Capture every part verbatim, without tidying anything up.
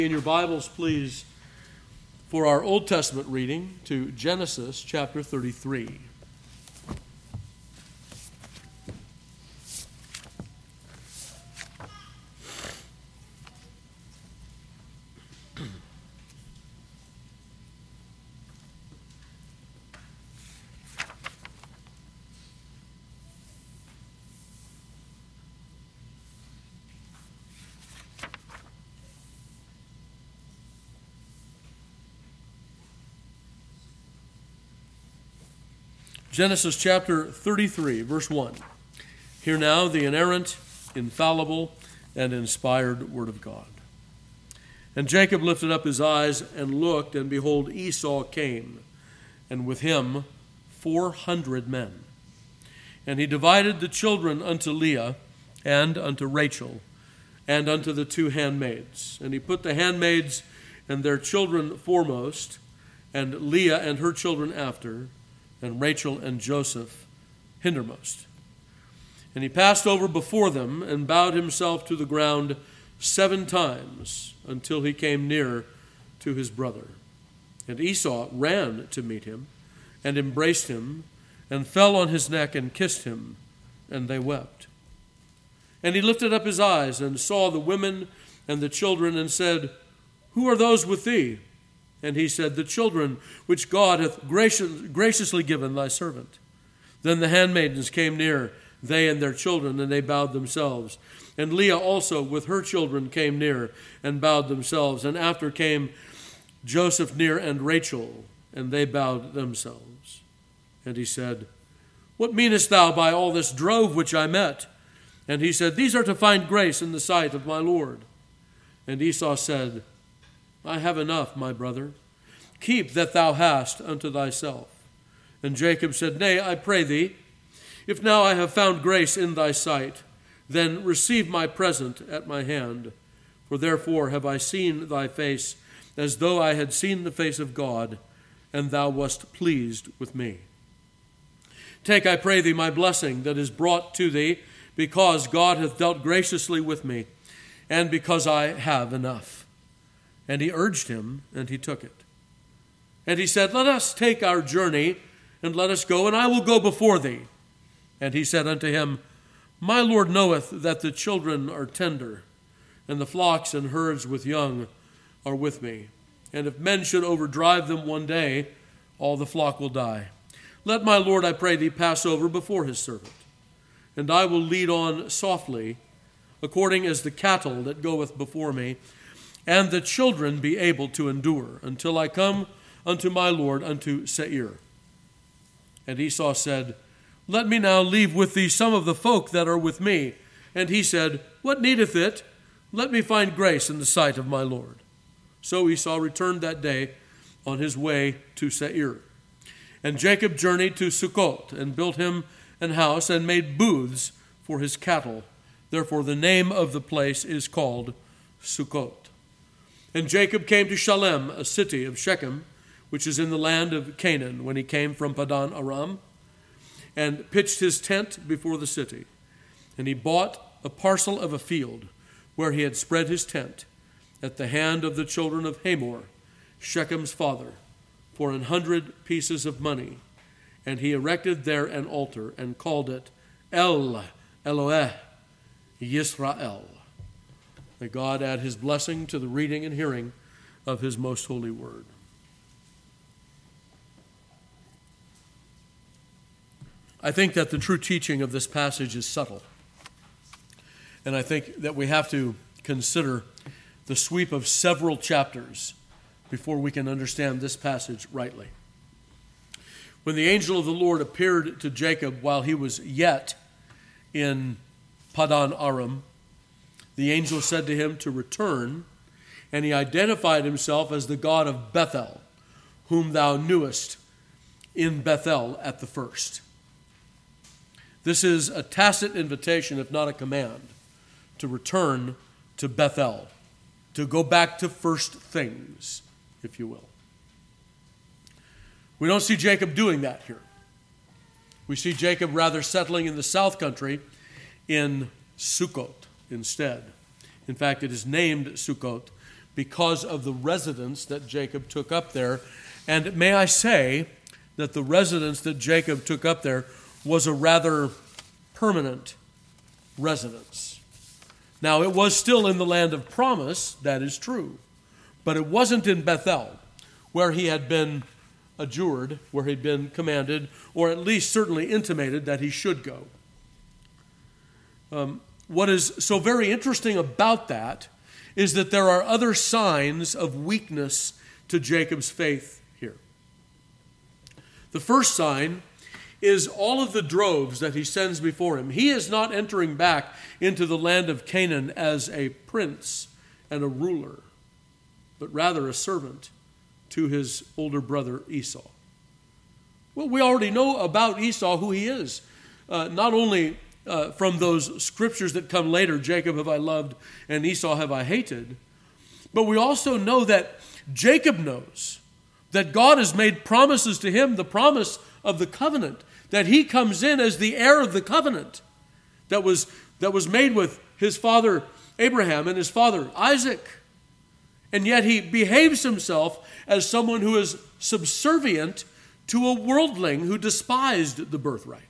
In your Bibles, please, for our Old Testament reading to Genesis chapter thirty-three. Genesis chapter thirty-three, verse one. Hear now the inerrant, infallible, and inspired word of God. And Jacob lifted up his eyes and looked, and behold, Esau came, and with him four hundred men. And he divided the children unto Leah, and unto Rachel, and unto the two handmaids. And he put the handmaids and their children foremost, and Leah and her children after, and Rachel and Joseph hindermost. And he passed over before them and bowed himself to the ground seven times until he came near to his brother. And Esau ran to meet him and embraced him and fell on his neck and kissed him, and they wept. And he lifted up his eyes and saw the women and the children and said, Who are those with thee? And he said, The children which God hath gracious, graciously given thy servant. Then the handmaidens came near, they and their children, and they bowed themselves. And Leah also with her children came near and bowed themselves. And after came Joseph near and Rachel, and they bowed themselves. And he said, What meanest thou by all this drove which I met? And he said, These are to find grace in the sight of my Lord. And Esau said, I have enough, my brother. Keep that thou hast unto thyself. And Jacob said, Nay, I pray thee, if now I have found grace in thy sight, then receive my present at my hand. For therefore have I seen thy face, as though I had seen the face of God, and thou wast pleased with me. Take, I pray thee, my blessing that is brought to thee, because God hath dealt graciously with me, and because I have enough. And he urged him, and he took it. And he said, Let us take our journey, and let us go, and I will go before thee. And he said unto him, My Lord knoweth that the children are tender, and the flocks and herds with young are with me. And if men should overdrive them one day, all the flock will die. Let my Lord, I pray thee, pass over before his servant. And I will lead on softly, according as the cattle that goeth before me, and the children be able to endure, until I come unto my Lord, unto Seir. And Esau said, Let me now leave with thee some of the folk that are with me. And he said, What needeth it? Let me find grace in the sight of my Lord. So Esau returned that day on his way to Seir. And Jacob journeyed to Succoth, and built him an house, and made booths for his cattle. Therefore the name of the place is called Succoth. And Jacob came to Shalem, a city of Shechem, which is in the land of Canaan, when he came from Padan Aram, and pitched his tent before the city. And he bought a parcel of a field, where he had spread his tent, at the hand of the children of Hamor, Shechem's father, for an hundred pieces of money. And he erected there an altar, and called it El Eloeh Yisrael. May God add his blessing to the reading and hearing of his most holy word. I think that the true teaching of this passage is subtle. And I think that we have to consider the sweep of several chapters before we can understand this passage rightly. When the angel of the Lord appeared to Jacob while he was yet in Padan Aram, the angel said to him to return, and he identified himself as the God of Bethel, whom thou knewest in Bethel at the first. This is a tacit invitation, if not a command, to return to Bethel, to go back to first things, if you will. We don't see Jacob doing that here. We see Jacob rather settling in the south country in Succoth instead. In fact, it is named Succoth because of the residence that Jacob took up there. And may I say that the residence that Jacob took up there was a rather permanent residence. Now, it was still in the land of promise, that is true, but it wasn't in Bethel, where he had been adjured, where he'd been commanded, or at least certainly intimated that he should go. Um, what is so very interesting about that is that there are other signs of weakness to Jacob's faith here. The first sign is all of the droves that he sends before him. He is not entering back into the land of Canaan as a prince and a ruler, but rather a servant to his older brother Esau. Well, we already know about Esau who he is, uh, not only uh, from those scriptures that come later, Jacob have I loved and Esau have I hated, but we also know that Jacob knows that God has made promises to him, the promise of the covenant, that he comes in as the heir of the covenant that was, that was made with his father Abraham and his father Isaac. And yet he behaves himself as someone who is subservient to a worldling who despised the birthright.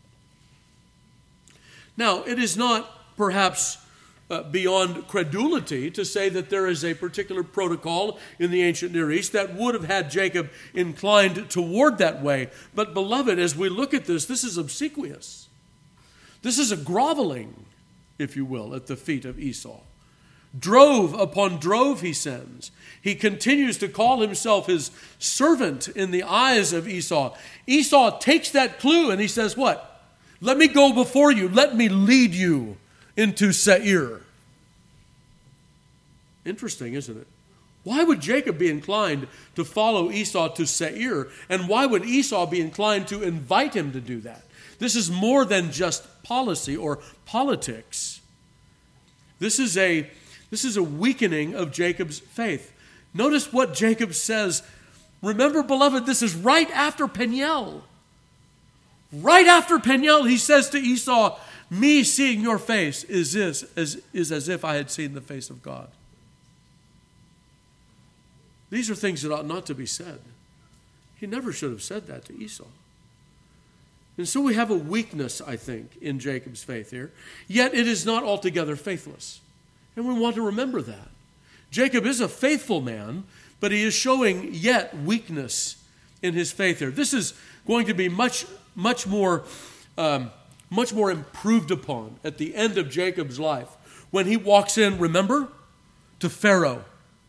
Now, it is not perhaps uh, beyond credulity to say that there is a particular protocol in the ancient Near East that would have had Jacob inclined toward that way. But beloved, as we look at this, this is obsequious. This is a groveling, if you will, at the feet of Esau. Drove upon drove he sends. He continues to call himself his servant in the eyes of Esau. Esau takes that clue and he says, what? Let me go before you. Let me lead you into Seir. Interesting, isn't it? Why would Jacob be inclined to follow Esau to Seir? And why would Esau be inclined to invite him to do that? This is more than just policy or politics. This is a This is a weakening of Jacob's faith. Notice what Jacob says. Remember, beloved, this is right after Peniel. Right after Peniel, he says to Esau, me seeing your face is, this, is, is as if I had seen the face of God. These are things that ought not to be said. He never should have said that to Esau. And so we have a weakness, I think, in Jacob's faith here. Yet it is not altogether faithless. And we want to remember that. Jacob is a faithful man, but he is showing yet weakness in his faith here. This is going to be much, much more, um, much more improved upon at the end of Jacob's life when he walks in, remember, to Pharaoh.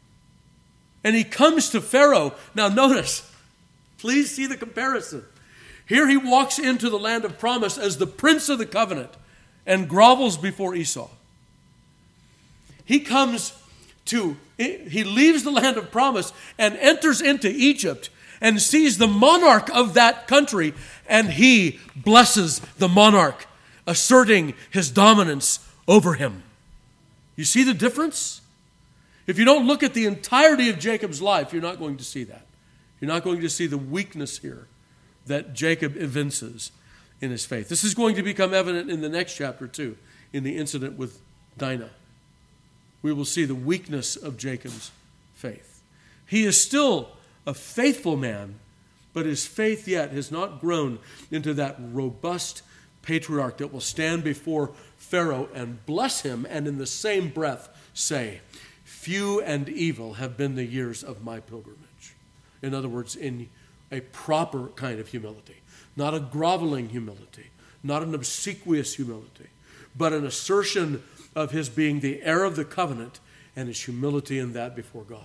And he comes to Pharaoh. Now notice, please see the comparison. Here he walks into the land of promise as the prince of the covenant and grovels before Esau. He comes to, he leaves the land of promise and enters into Egypt and sees the monarch of that country, and he blesses the monarch, asserting his dominance over him. You see the difference? If you don't look at the entirety of Jacob's life, you're not going to see that. You're not going to see the weakness here that Jacob evinces in his faith. This is going to become evident in the next chapter too, in the incident with Dinah. We will see the weakness of Jacob's faith. He is still a faithful man, but his faith yet has not grown into that robust patriarch that will stand before Pharaoh and bless him and in the same breath say, few and evil have been the years of my pilgrimage. In other words, in a proper kind of humility, not a groveling humility, not an obsequious humility, but an assertion of his being the heir of the covenant and his humility in that before God.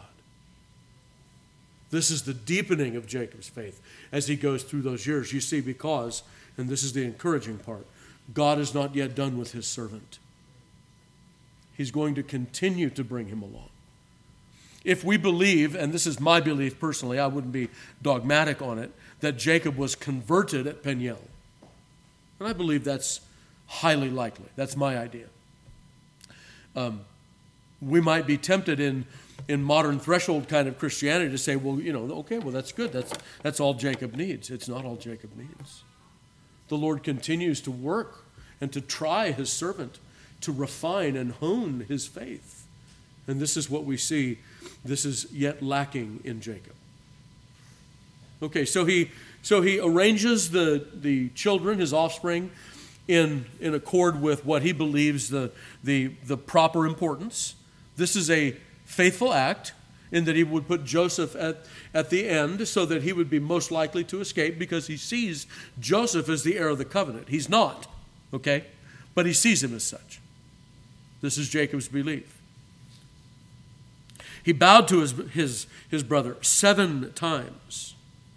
This is the deepening of Jacob's faith as he goes through those years. You see, because, and this is the encouraging part, God is not yet done with his servant. He's going to continue to bring him along. If we believe, and this is my belief personally, I wouldn't be dogmatic on it, that Jacob was converted at Peniel. And I believe that's highly likely. That's my idea. Um, we might be tempted in, in modern threshold kind of Christianity to say, well, you know, okay, well, that's good. That's, that's all Jacob needs. It's not all Jacob needs. The Lord continues to work and to try his servant to refine and hone his faith. And this is what we see this is yet lacking in Jacob. Okay, so he so he arranges the, the children, his offspring, in, in accord with what he believes the, the, the proper importance. This is a faithful act in that he would put Joseph at, at the end so that he would be most likely to escape, because he sees Joseph as the heir of the covenant. He's not, okay? But he sees him as such. This is Jacob's belief. He bowed to his, his, his brother seven times.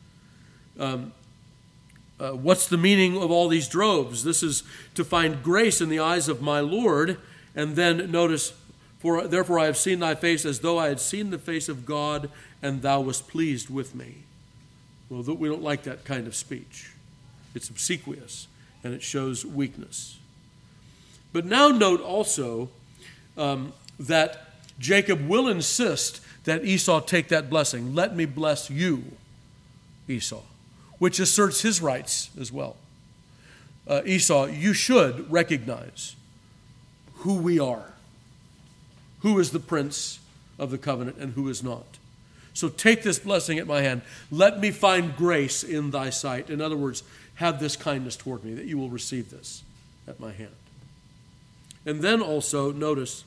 Um, uh, what's the meaning of all these droves? This is to find grace in the eyes of my Lord. And then notice, for therefore I have seen thy face as though I had seen the face of God, and thou wast pleased with me. Well, we don't like that kind of speech. It's obsequious, and it shows weakness. But now note also um, that Jacob will insist that Esau take that blessing. Let me bless you, Esau, which asserts his rights as well. Uh, Esau, you should recognize who we are, who is the prince of the covenant and who is not. So take this blessing at my hand. Let me find grace in thy sight. In other words, have this kindness toward me, that you will receive this at my hand. And then also, notice,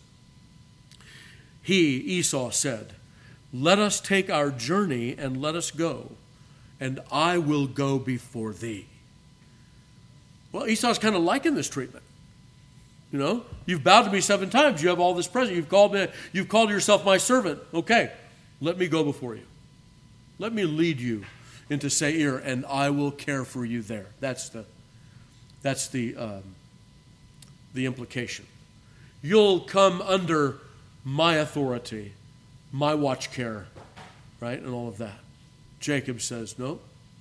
he, Esau, said, let us take our journey and let us go, and I will go before thee. Well, Esau's kind of liking this treatment. You know, you've bowed to me seven times. You have all this present. You've called me, you've called yourself my servant. Okay, let me go before you. Let me lead you into Seir, and I will care for you there. That's the, that's the, um, the implication. You'll come under my authority, my watch care, right, and all of that. Jacob says, no.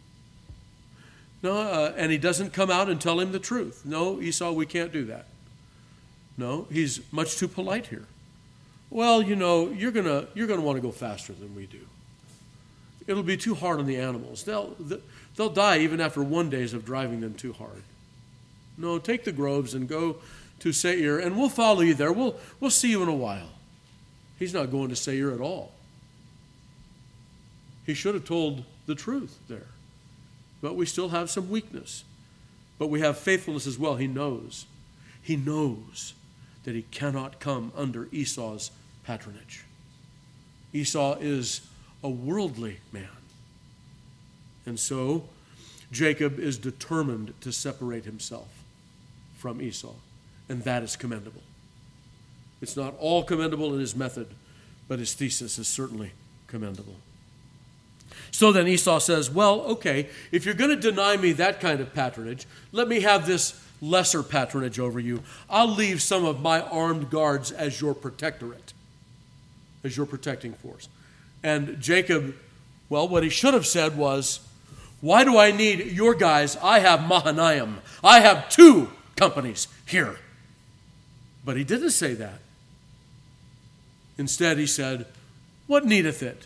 No, uh, and he doesn't come out and tell him the truth. No, Esau, we can't do that. No, he's much too polite here. Well, you know, you're gonna you're gonna want to go faster than we do. It'll be too hard on the animals. They'll they'll die even after one days of driving them too hard. No, take the groves and go to Seir, and we'll follow you there. We'll we'll see you in a while. He's not going to Seir at all. He should have told the truth there. But we still have some weakness. But we have faithfulness as well. He knows. He knows that he cannot come under Esau's patronage. Esau is a worldly man. And so Jacob is determined to separate himself from Esau. And that is commendable. It's not all commendable in his method, but his thesis is certainly commendable. So then Esau says, well, okay, if you're going to deny me that kind of patronage, let me have this lesser patronage over you. I'll leave some of my armed guards as your protectorate, as your protecting force. And Jacob, well, what he should have said was, why do I need your guys? I have Mahanaim. I have two companies here. But he didn't say that. Instead, he said, what needeth it?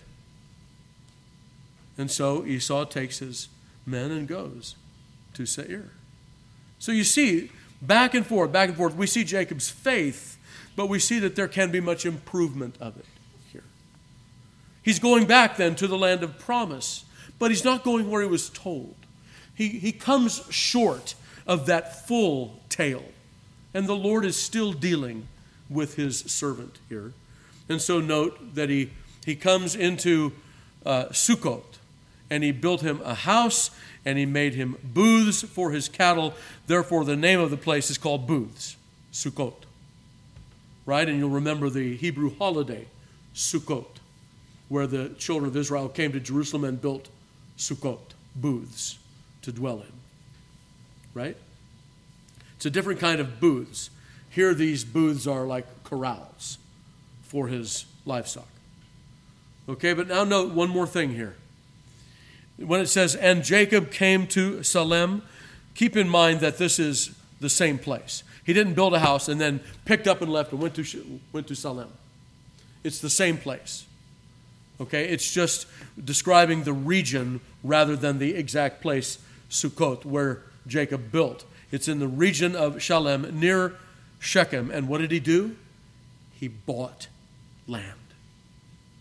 And so Esau takes his men and goes to Seir. So you see, back and forth, back and forth, we see Jacob's faith, but we see that there can be much improvement of it here. He's going back then to the land of promise, but he's not going where he was told. He, he comes short of that full tale, and the Lord is still dealing with his servant here. And so note that he, he comes into uh, Sukkot, and he built him a house, and he made him booths for his cattle. Therefore, the name of the place is called Booths, Sukkot. Right? And you'll remember the Hebrew holiday, Sukkot, where the children of Israel came to Jerusalem and built Sukkot, booths to dwell in. Right? It's a different kind of booths. Here, these booths are like corrals for his livestock. Okay, but now note one more thing here. When it says, and Jacob came to Salem, keep in mind that this is the same place. He didn't build a house and then picked up and left and went to, went to Salem. It's the same place. Okay, it's just describing the region rather than the exact place, Sukkot, where Jacob built. It's in the region of Shalem, near Shechem. And what did he do? He bought land.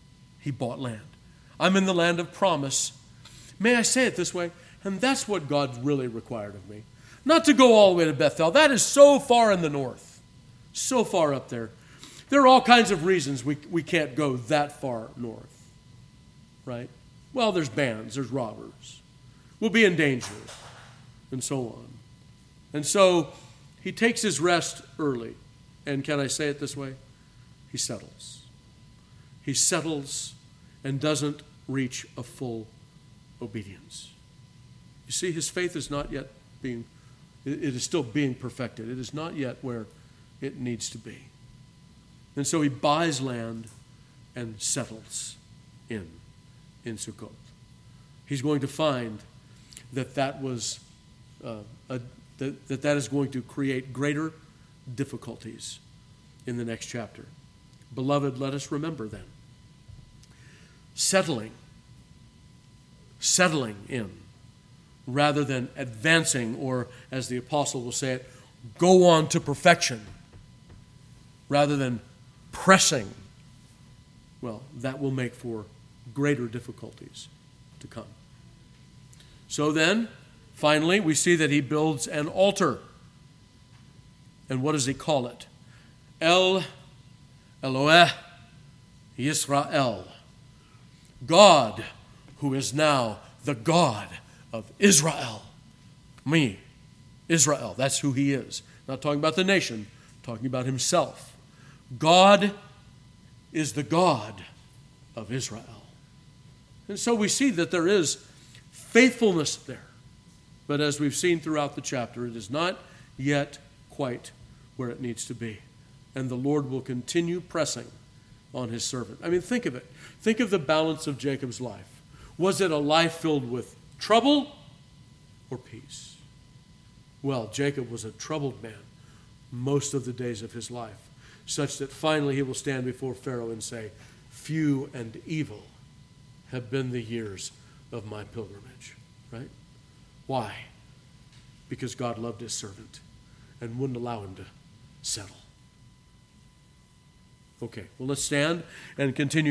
He bought land. I'm in the land of promise. May I say it this way? And that's what God really required of me. Not to go all the way to Bethel. That is so far in the north. So far up there. There are all kinds of reasons we, we can't go that far north. Right? Well, there's bands. There's robbers. We'll be in danger. And so on. And so he takes his rest early. And can I say it this way? He settles. He settles and doesn't reach a full obedience. You see, his faith is not yet being, it is still being perfected. It is not yet where it needs to be. And so he buys land and settles in, in Sukkot. He's going to find that that was, uh, a, that, that that is going to create greater difficulties in the next chapter. Beloved, let us remember then, settling, settling in, rather than advancing, or as the apostle will say it, go on to perfection, rather than pressing, well, that will make for greater difficulties to come. So then, finally, we see that he builds an altar. And what does he call it? El Elohe Yisrael. God, who is now the God of Israel. Me, Israel, that's who he is. Not talking about the nation, talking about himself. God is the God of Israel. And so we see that there is faithfulness there. But as we've seen throughout the chapter, it is not yet quite where it needs to be. And the Lord will continue pressing on his servant. I mean, think of it. Think of the balance of Jacob's life. Was it a life filled with trouble or peace? Well, Jacob was a troubled man most of the days of his life, such that finally he will stand before Pharaoh and say, few and evil have been the years of my pilgrimage. Right? Why? Because God loved his servant and wouldn't allow him to settle. Okay, well, let's stand and continue.